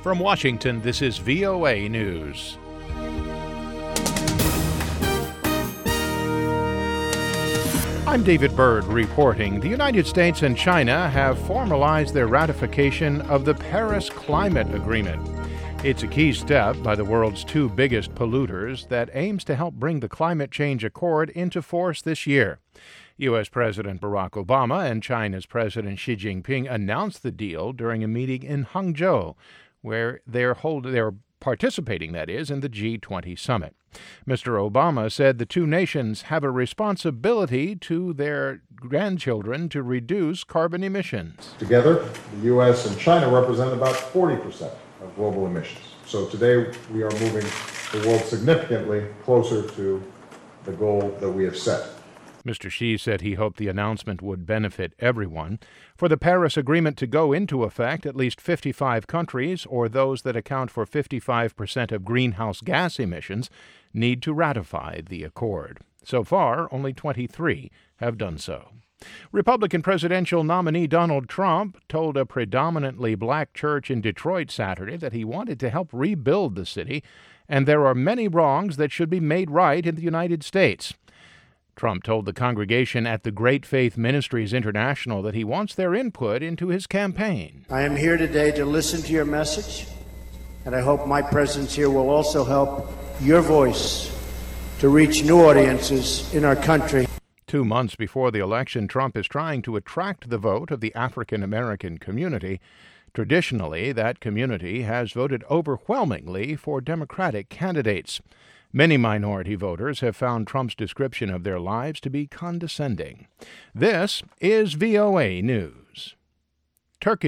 From Washington, this is VOA News. I'm David Byrd reporting. The United States and China have formalized their ratification of the Paris Climate Agreement. It's a key step by the world's two biggest polluters that aims to help bring the climate change accord into force this year. U.S. President Barack Obama and China's President Xi Jinping announced the deal during a meeting in Hangzhou, where they're participating, that is, in the G20 summit. Mr. Obama said the two nations have a responsibility to their grandchildren to reduce carbon emissions. Together, the U.S. and China represent about 40% of global emissions. So today we are moving the world significantly closer to the goal that we have set. Mr. Xi said he hoped the announcement would benefit everyone. For the Paris Agreement to go into effect, at least 55 countries, or those that account for 55% of greenhouse gas emissions, need to ratify the accord. So far, only 23 have done so. Republican presidential nominee Donald Trump told a predominantly black church in Detroit Saturday that he wanted to help rebuild the city, and there are many wrongs that should be made right in the United States. Trump told the congregation at the Great Faith Ministries International that he wants their input into his campaign. I am here today to listen to your message, and I hope my presence here will also help your voice to reach new audiences in our country. 2 months before the election, Trump is trying to attract the vote of the African American community. Traditionally, that community has voted overwhelmingly for Democratic candidates. Many minority voters have found Trump's description of their lives to be condescending. This is VOA News. Turkey